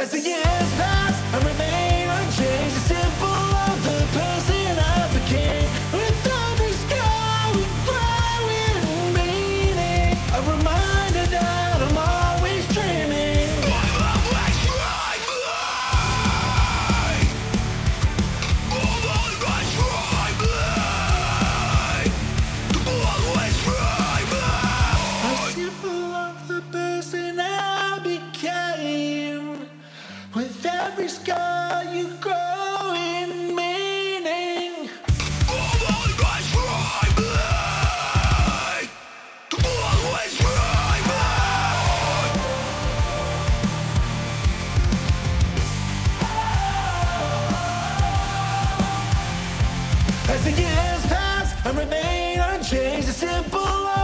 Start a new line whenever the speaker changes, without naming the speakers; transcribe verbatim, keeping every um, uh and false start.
As the years pass, I remain unchanged. The symbol of the person I became. With every scar, we grow in meaning. A reminder that I'm always dreaming. I'm always dreaming. I'm always dreaming. I'm always dreaming. A symbol of the person I became. With every scar you grow in meaning. I'm always dreaming. I'm always dreaming. As the years pass, I remain unchanged. A simple